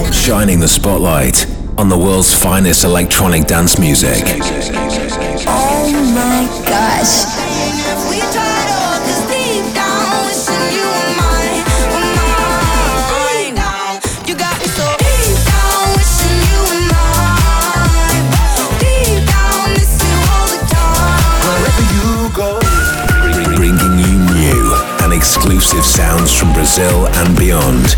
shining the spotlight on the world's finest electronic dance music. Oh my gosh. Bringing you new and exclusive sounds from Brazil and beyond.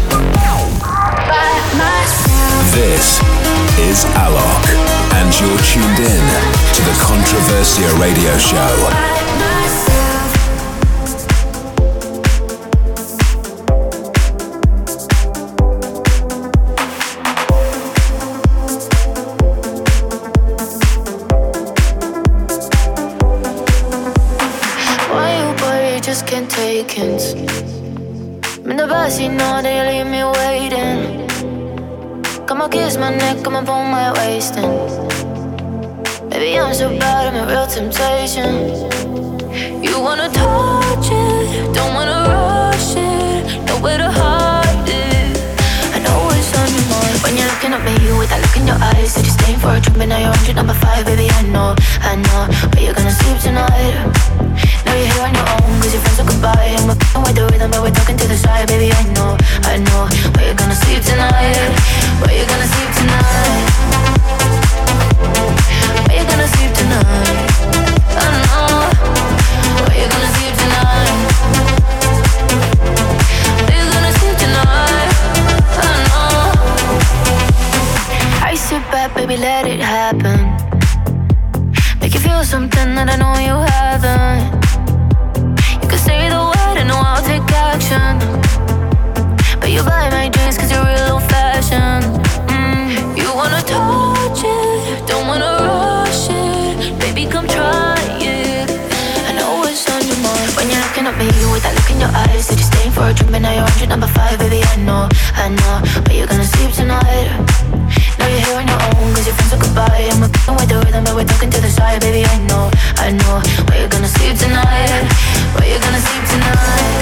This is Alok, and you're tuned in to the Controversia Radio Show. You know they leave me waiting. Come on, kiss my neck, come on, pull my waist in. Baby, I'm so bad, I'm a real temptation. You wanna touch it, don't wanna rush it, nowhere to hide it. I know it's on your mind when you're looking at me with that look in your eyes. Said you're staying for a drink, but now you're on drink number 5. Baby, I know, but you're gonna sleep tonight. Now you're here on your own, cause your friends are goodbye. And we're f***ing with the rhythm, but we're talking to the side. Baby, I know, where you're gonna sleep tonight. Where you're gonna sleep tonight. Where you're gonna sleep tonight. I know, where you're gonna sleep tonight. Where you're gonna sleep tonight. I know. I sit back, baby, let it happen. Make you feel something that I know you haven't. Say the word and I'll take action. But you buy my drinks cause you're real old fashioned. You wanna touch it, don't wanna rush it. Baby, come try it. I know what's on your mind when you're looking at me with that look in your eyes. Said you're staying for a drink, but now you're on drink number 5. Baby, I know, but you're gonna sleep tonight. Now you're here on your own cause your friends are goodbye. And we're f***ing with the rhythm, but we're talking to the side. Baby, I know, where you're gonna sleep tonight. Where you gonna sleep tonight?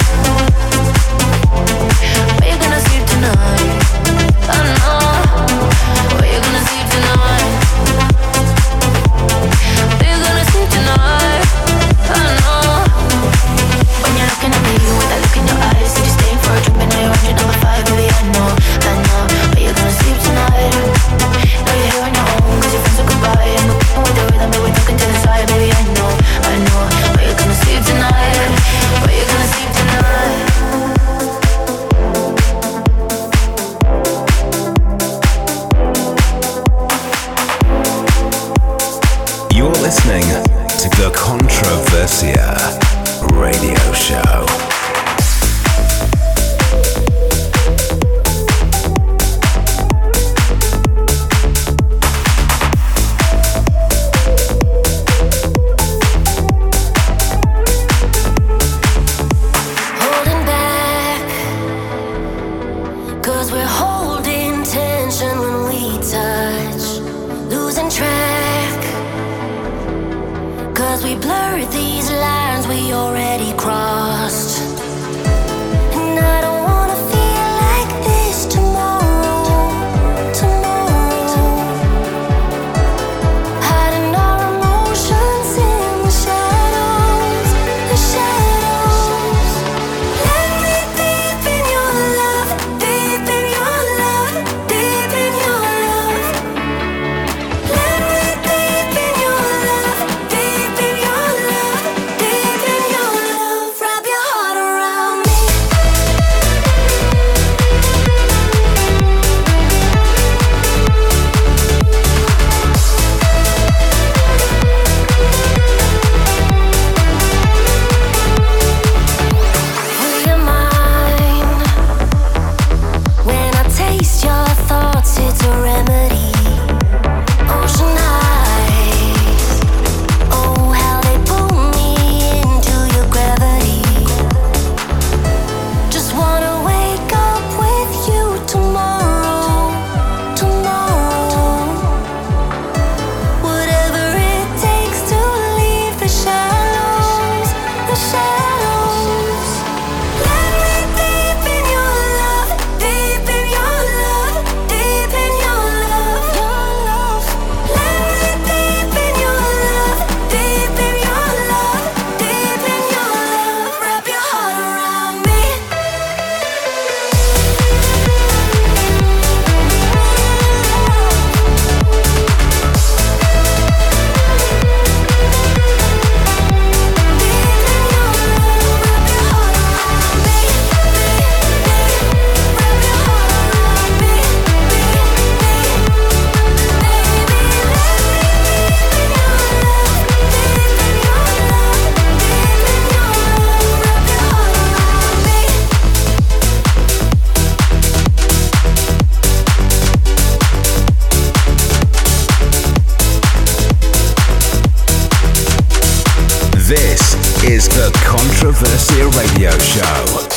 Where you gonna sleep tonight? I know. Where you gonna sleep tonight? Where you gonna sleep tonight? I know. When you're looking at me with that look in your eyes, said you're staying for a drink, but now you're on drink number 5. Baby, I know. Where you gonna sleep tonight? Now you're here on your own, cause your friends are goodbye. And we're f***ing with the rhythm, but we're talking to the side. Baby, I know. Where you gonna sleep tonight? Where you gonna sleep tonight? The Controversia Radio Show.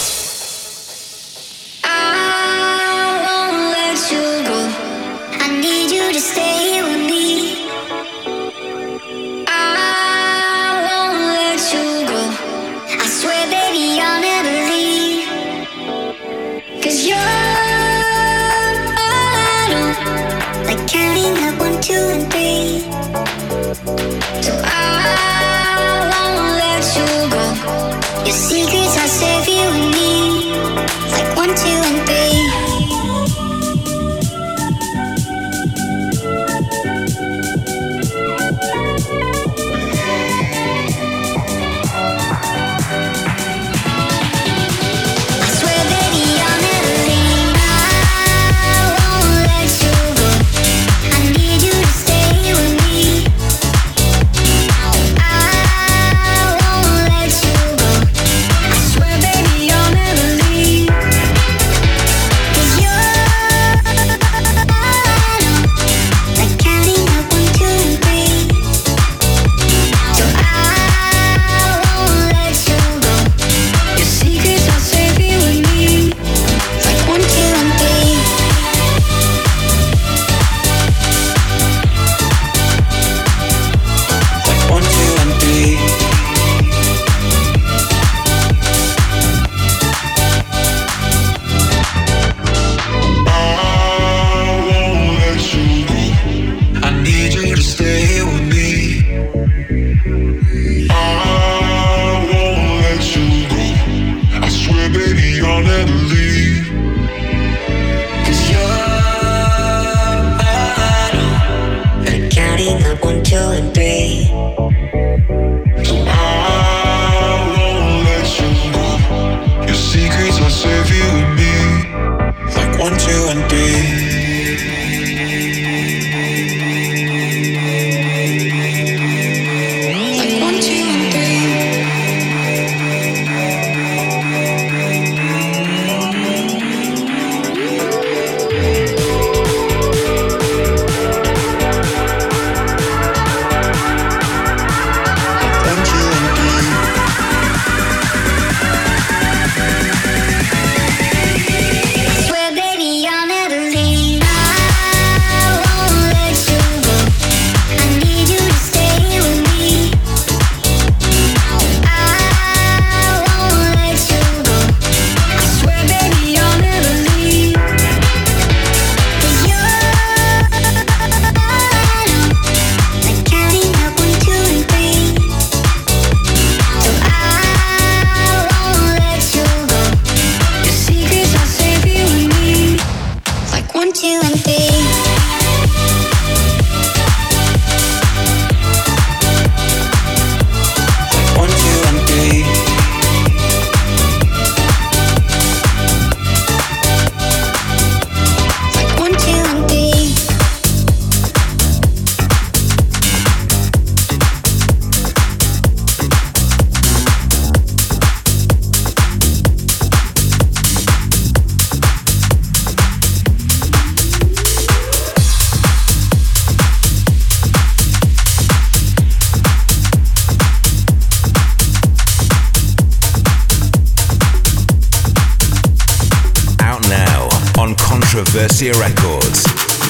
Controversia Records.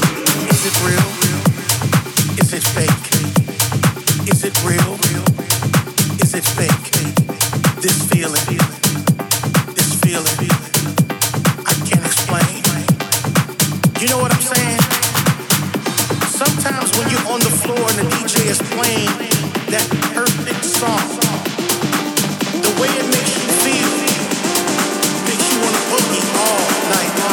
Is it real? Is it fake? Is it real? Is it fake? This feeling, I can't explain. You know what I'm saying? Sometimes when you're on the floor and the DJ is playing that perfect song, the way it makes you feel makes you want to boogie all night long.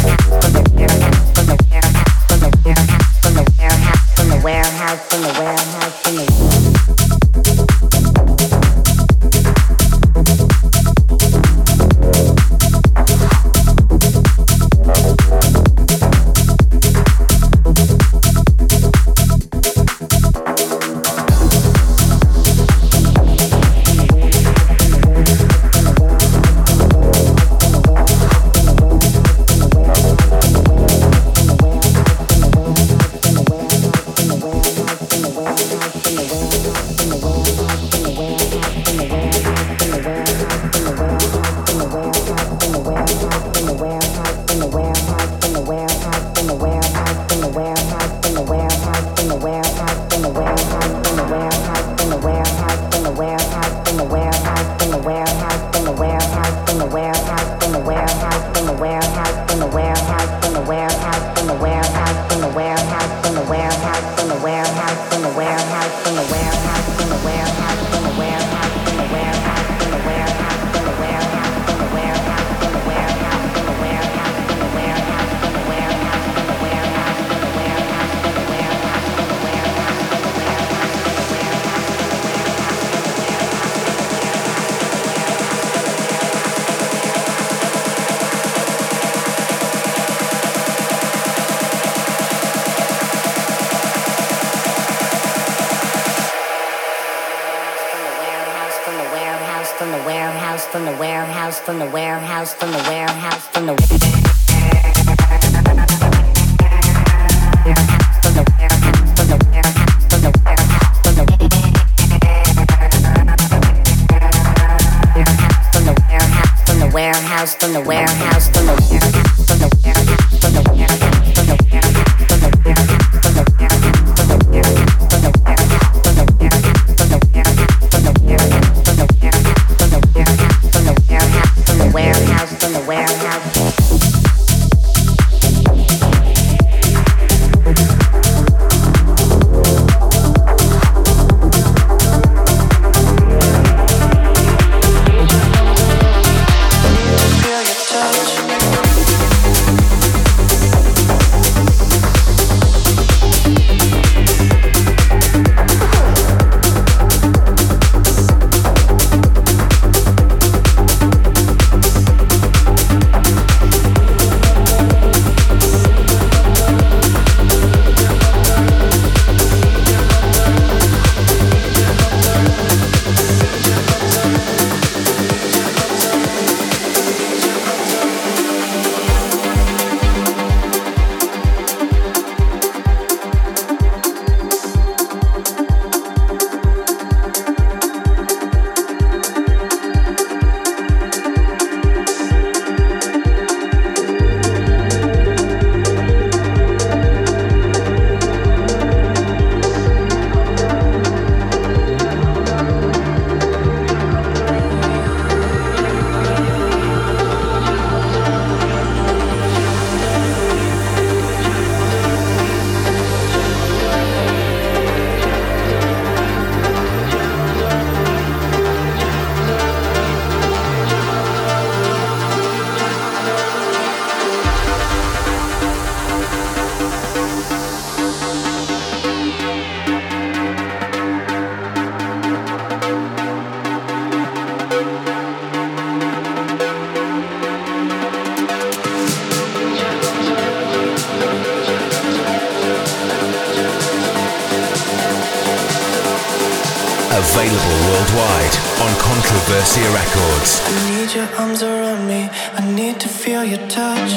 Available worldwide on Controversia Records. I need your arms around me, I need to feel your touch.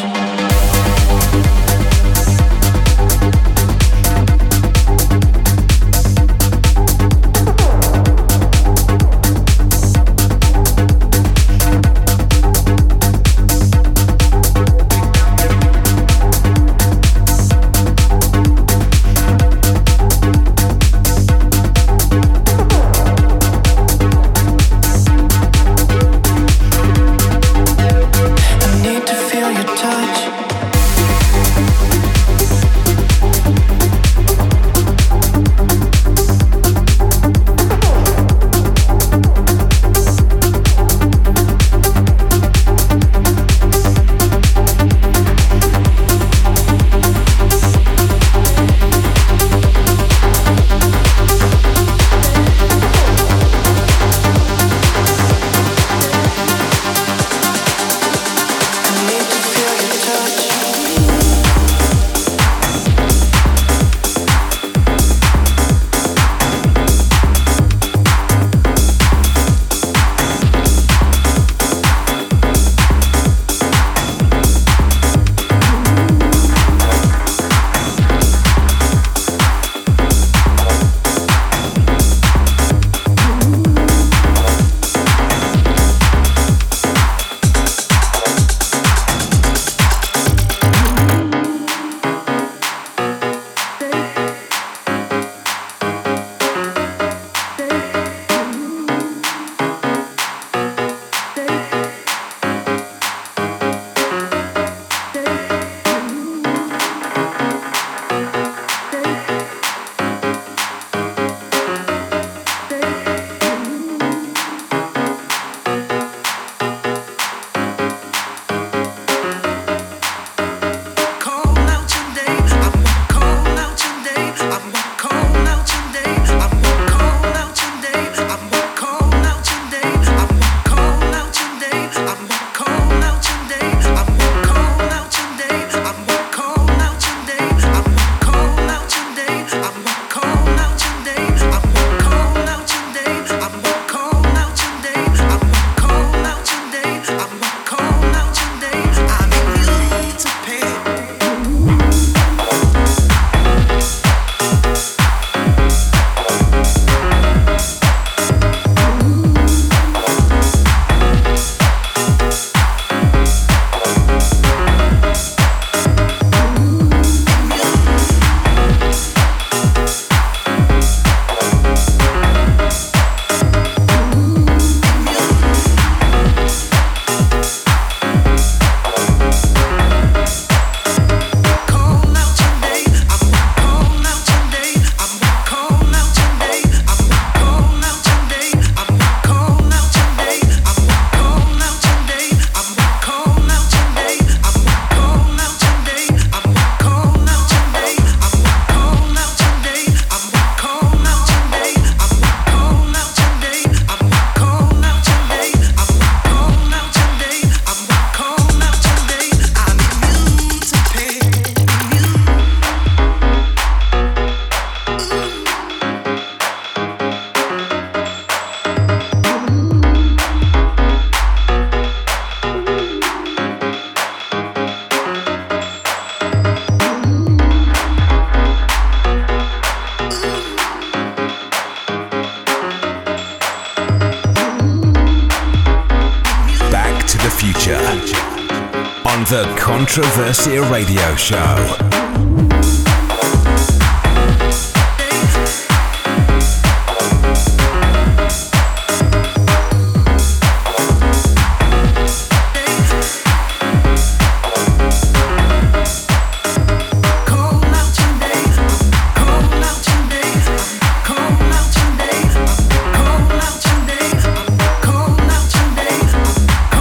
The Controversia Radio Show.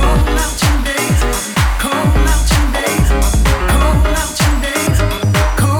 Cold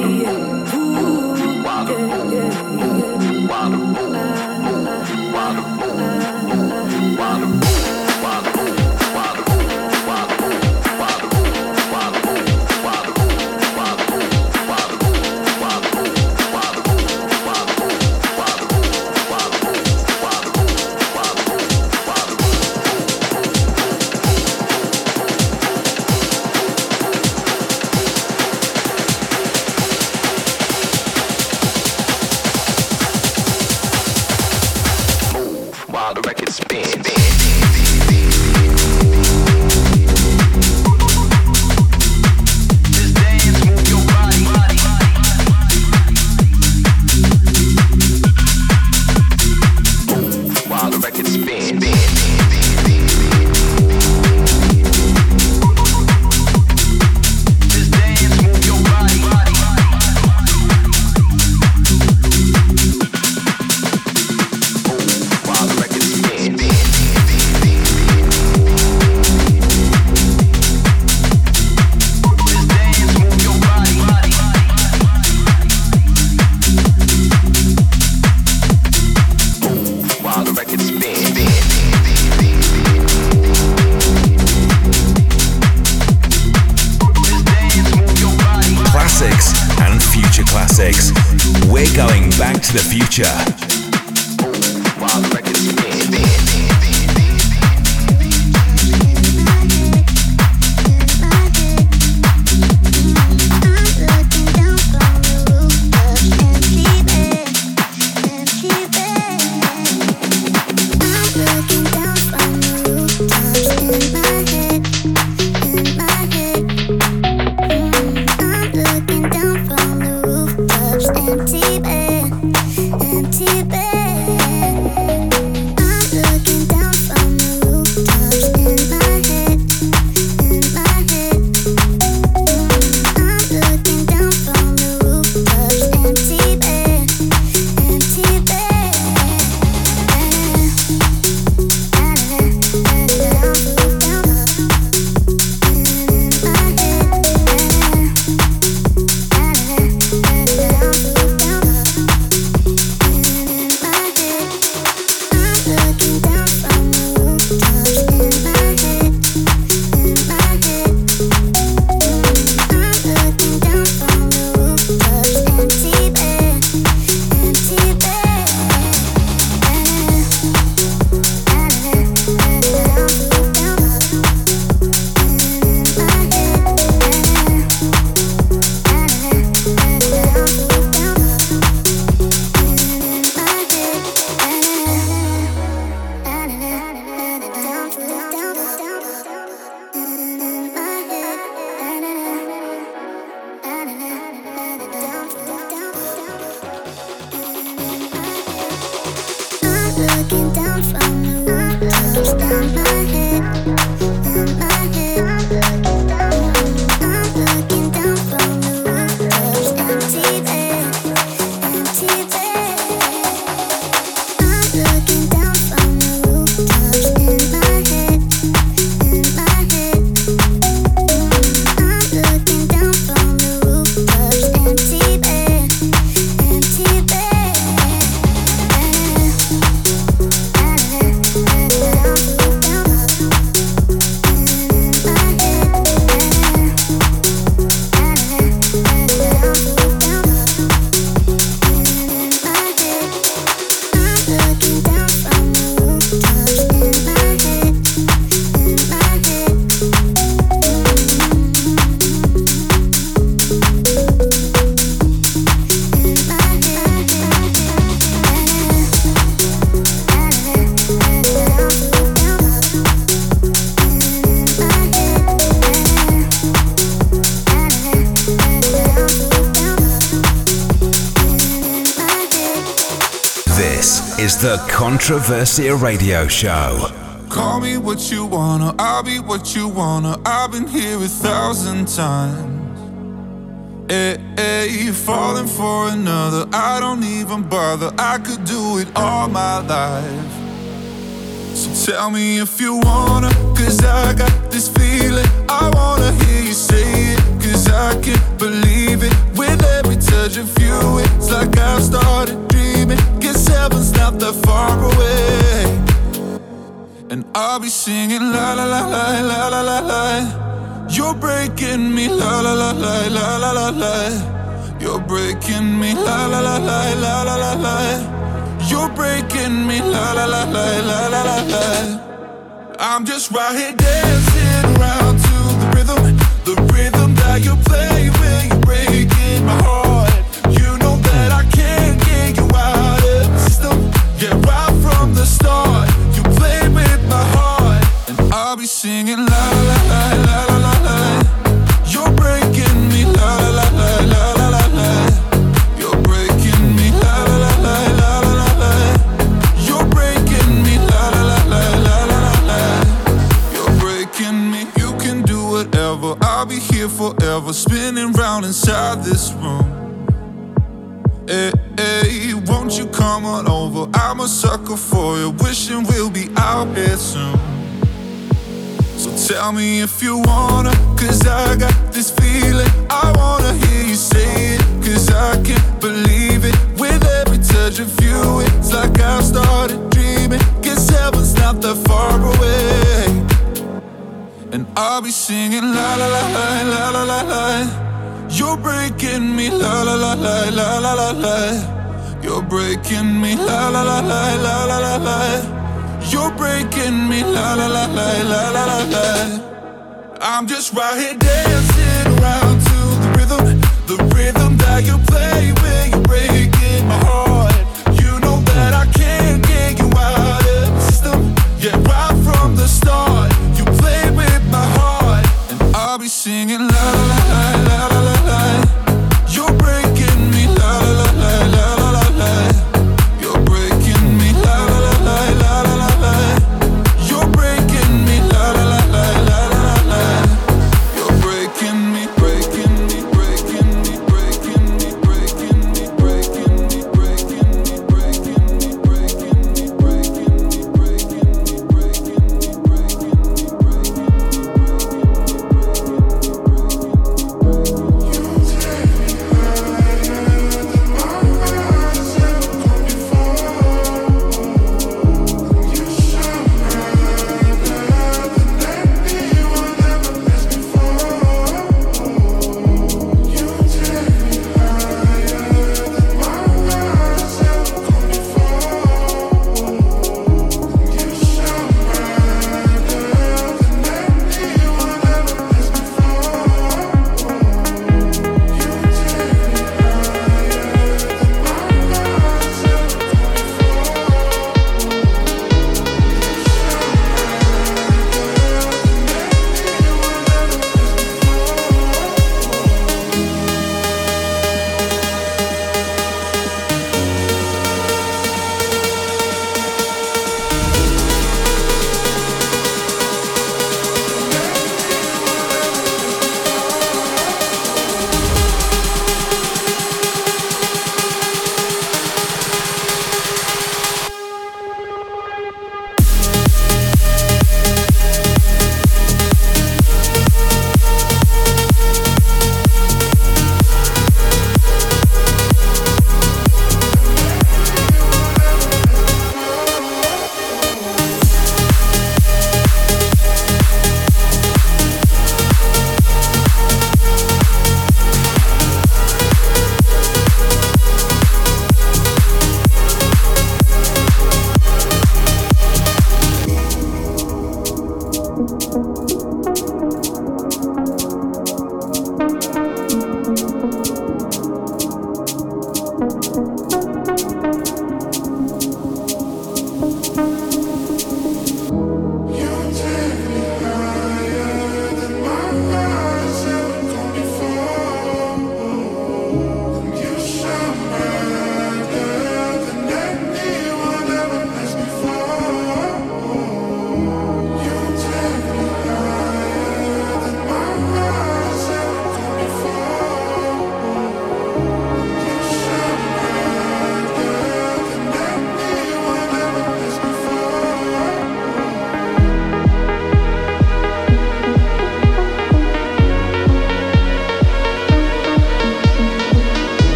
to the future. The Controversia Radio Show. Call me what you wanna, I'll be what you wanna. I've been here 1,000 times. Hey, falling for another, I don't even bother. I could do it all my life. So tell me if you wanna, cause I got this feeling. I wanna hear you say it, cause 'cause I can't believe it. With every touch of you, it's like I've started dreaming. Guess heaven's not that far away. And I'll be singing la la la la la la la la. You're breaking me la la la la la la la la. You're breaking me la la la la la la la la. You're breaking me la la la la la la la la. I'm just right here dancing around to the rhythm that you play when you're breaking my heart. You know that I can't get you out of the system. Yeah, right from the start, you play with my heart, and I'll be singing la la la la la la la. You're breaking me la la la la la la la. You're breaking me la la la la la la la. You're breaking me la la la la la la la. You're breaking me. You can do whatever. I'll be here forever, spinning round inside this room. Hey, hey, won't you come on over? I'm a sucker for you, wishing we'll be out here soon. So tell me if you wanna, 'cause I got this feeling. I wanna hear you say it, 'cause I can't believe it. With every touch of you, it's like I've started dreaming. Guess heaven's not that far away. And I'll be singing la la la la la la la la. You're breaking me la la la la la la la la. You're breaking me la la la la la la la la. You're breaking me la la la la la la la la. I'm just right here dancing around to the rhythm that you play when you're breaking my heart. You know that I can't get you out of the system. Yeah, right from the start, you play with my heart, and I'll be singing la la la la la la la. You're breaking me la la la la la la la la. You're breaking me la la la la la la la la. You're breaking me la la la la la la la la. You're breaking me, breaking me, breaking me, breaking me, breaking me,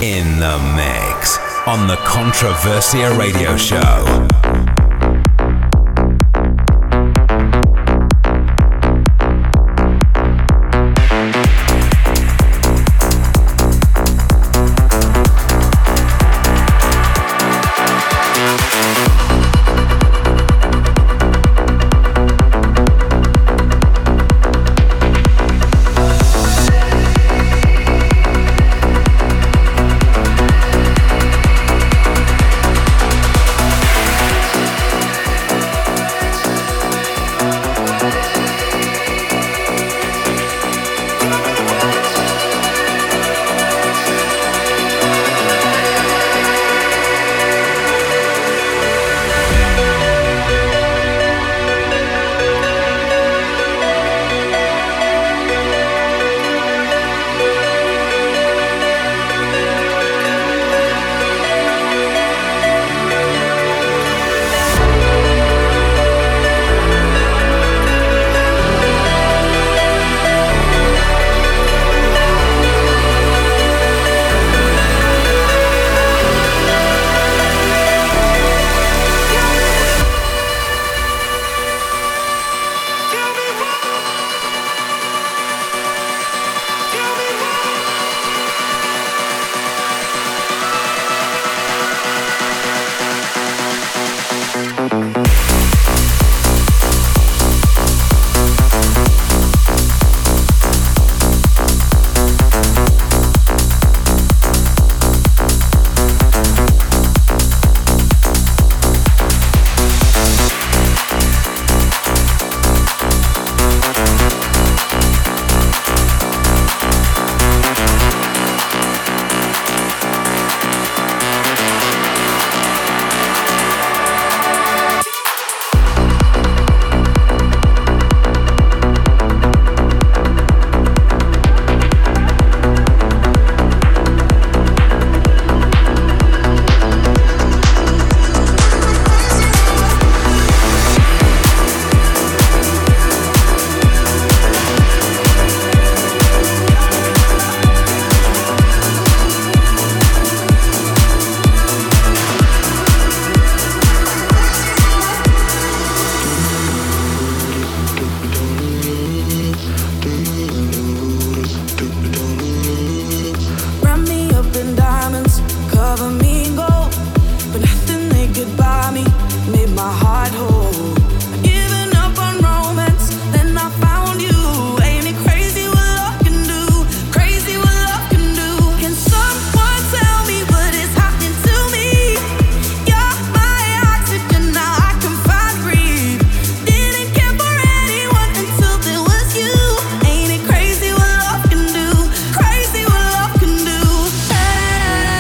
in the mix on the Controversia Radio Show.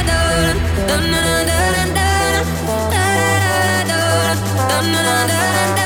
Na na na na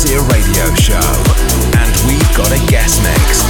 Controversia Radio Show. And we've got a guest mix.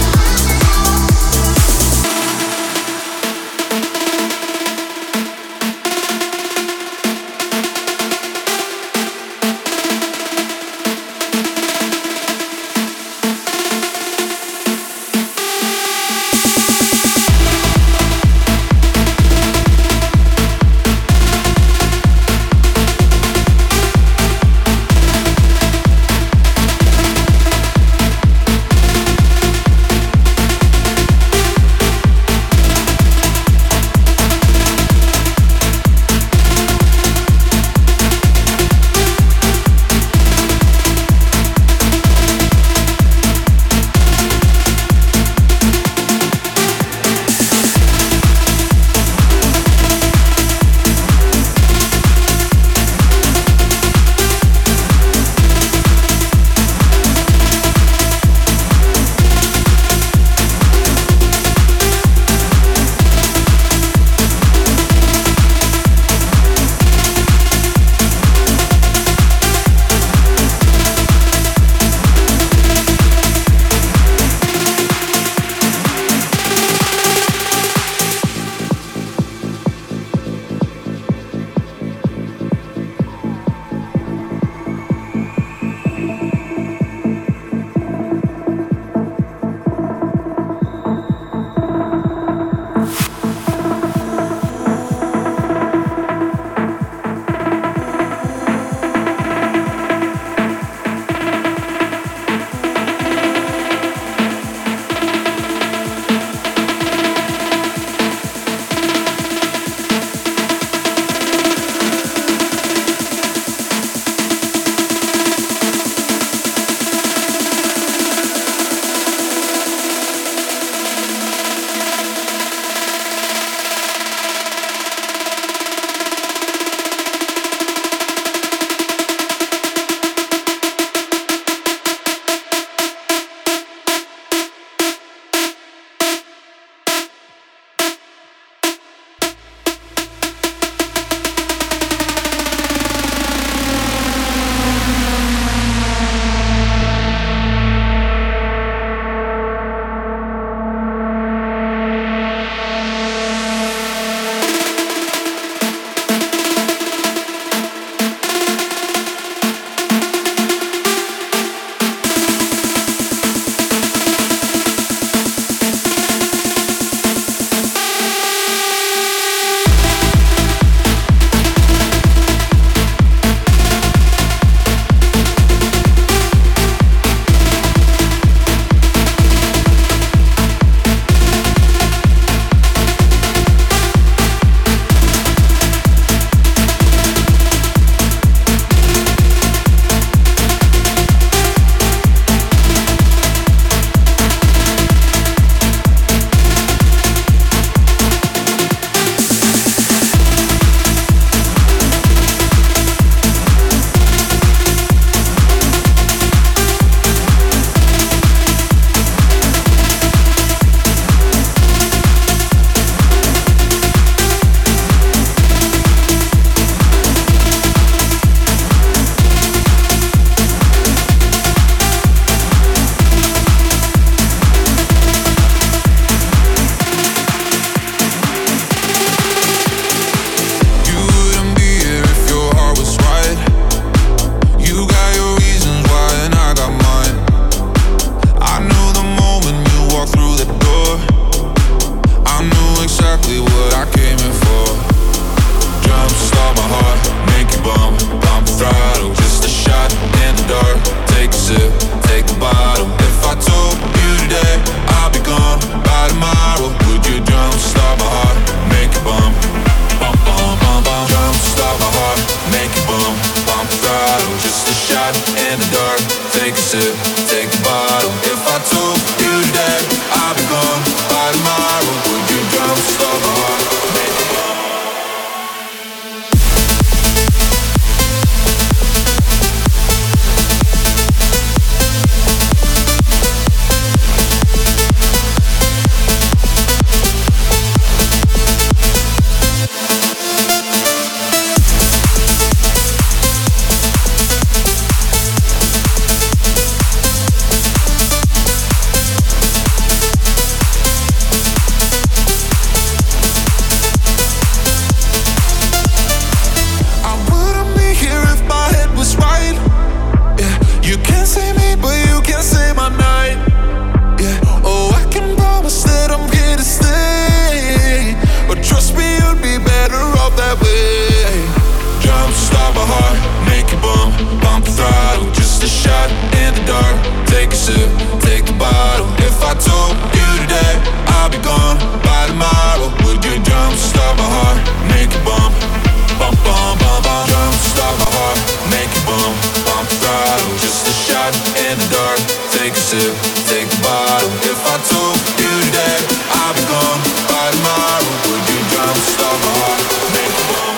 If I told you today I'll be gone by tomorrow, would you jump, stop my heart, make a bomb?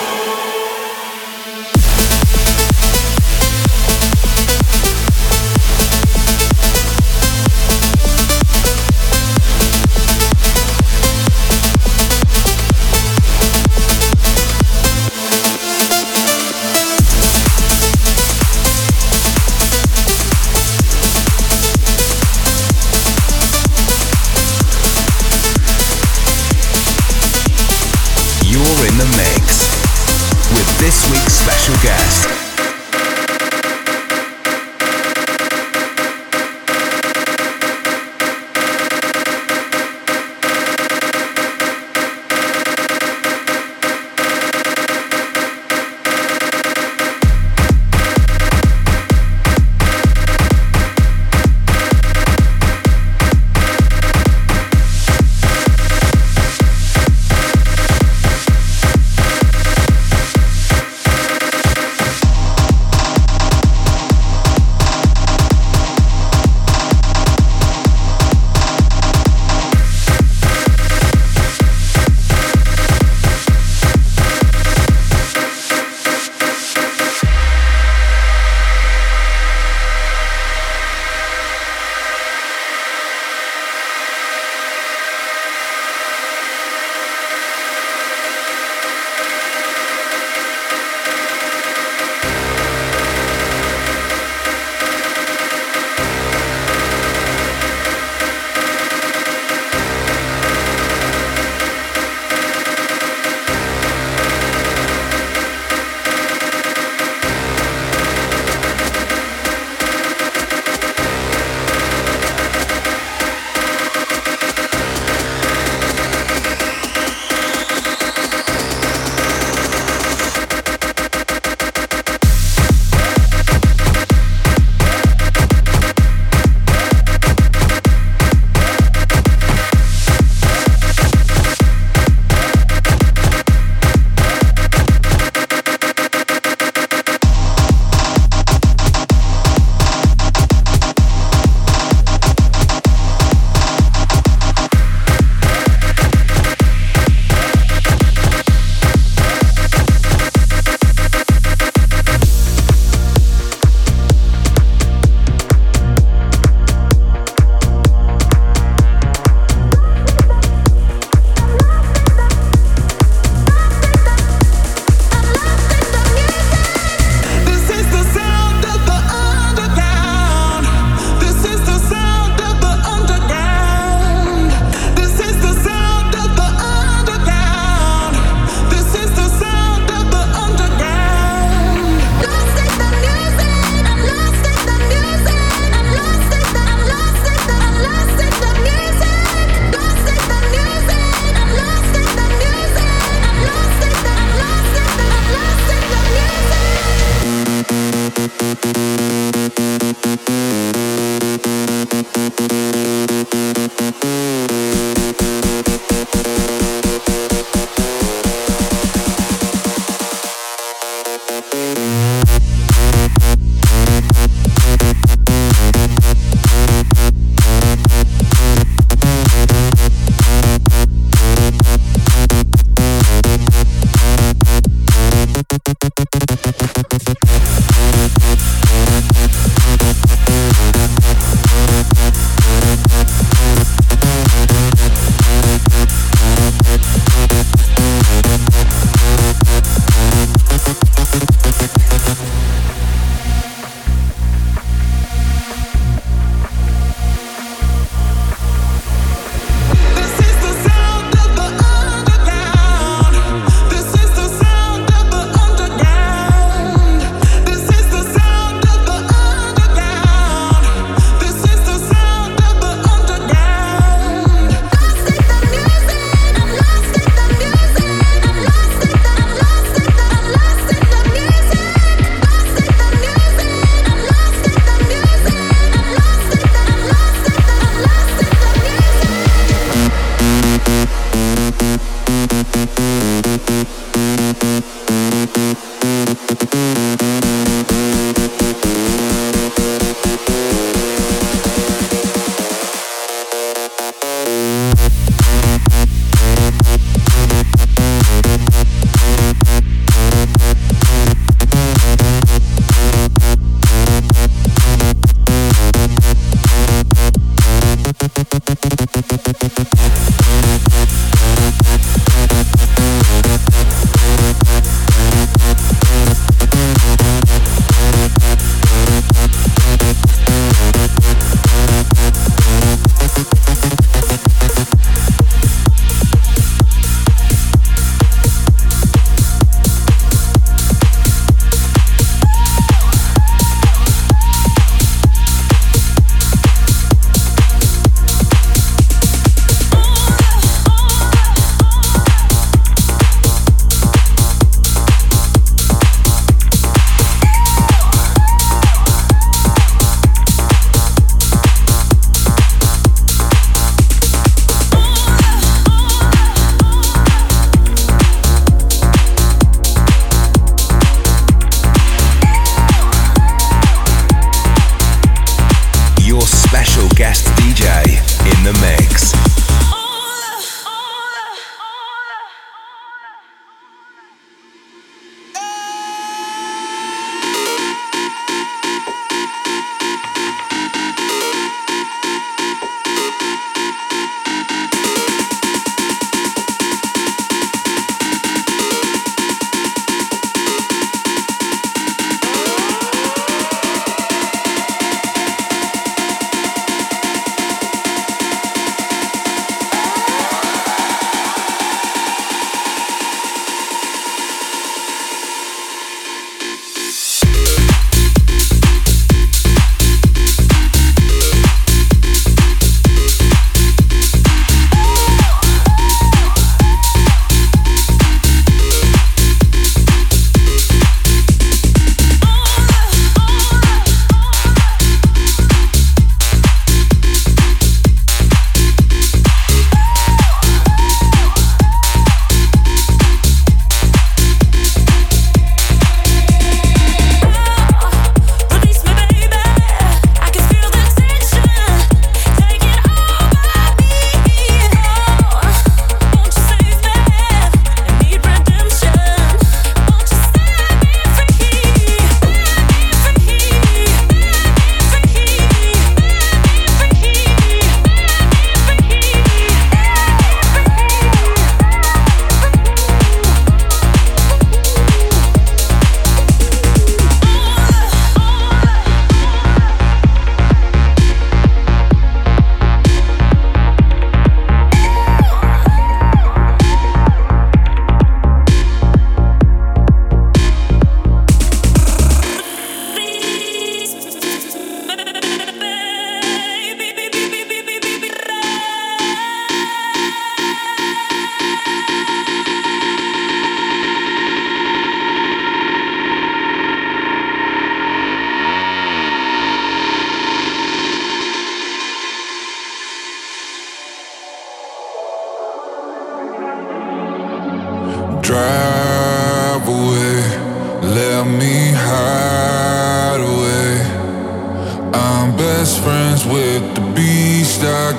In the mix with this week's special guest.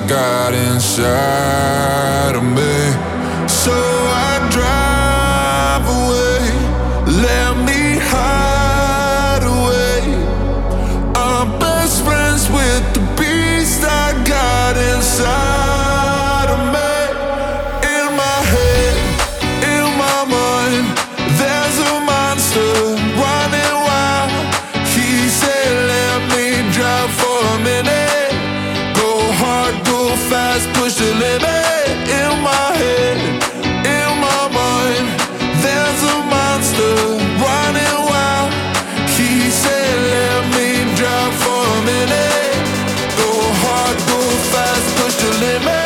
got inside of me. So I drive away, let me hide away. I'm best friends with the beast I got inside of me. In my head, in my mind, there's a monster running wild. He said, let me drive for a minute. Go hard, go fast, push the limit. In my head, in my mind, there's a monster running wild. He said, let me drive for a minute. Go hard, go fast, push the limit.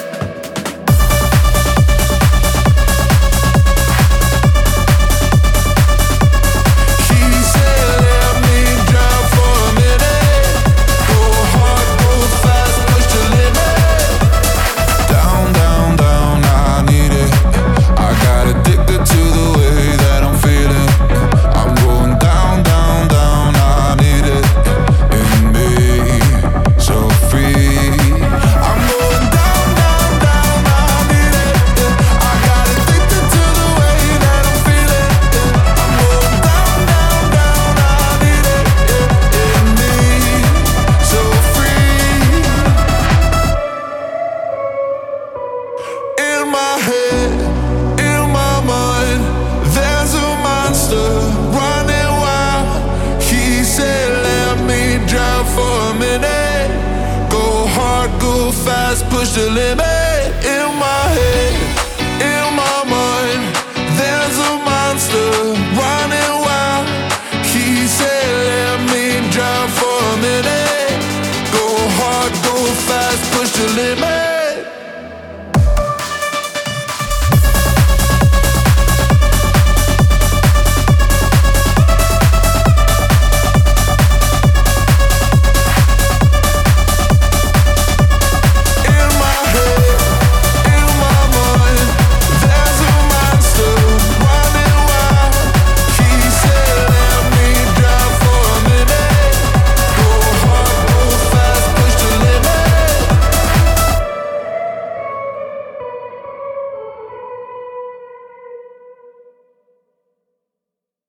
Push the limit. In my head, in my mind, there's a monster running wild. He said, let me drive for a minute. Go hard, go fast, push the limit.